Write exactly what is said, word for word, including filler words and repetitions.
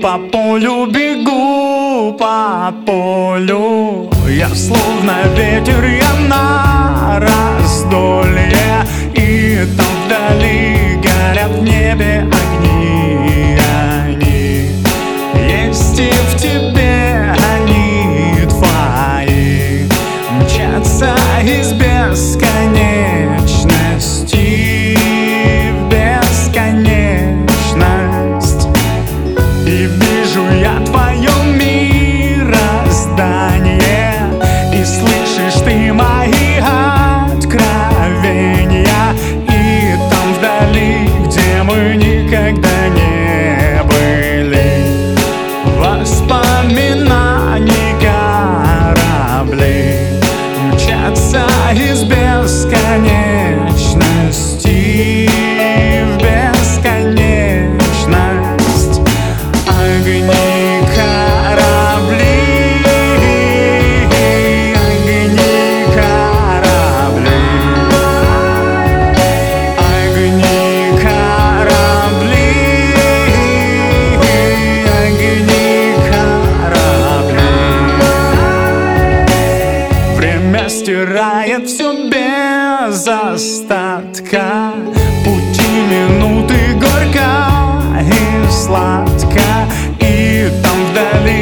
по полю бегу, по полю. Я словно ветер, я на раздолье, и там вдали горят в небе огни, они есть и в тебе, они твои, мчатся из бесконечности в бесконечность. И вижу я твое мироздание, и слышишь ты мои откровения, и там вдали, где мы никогда не были, воспоминаний корабли мчатся из бесконечности в бесконечность. Огни корабли, огни корабли, огни корабли, огни корабли. Время стирает все без остатка, пути минуты горько и сладко, и там вдали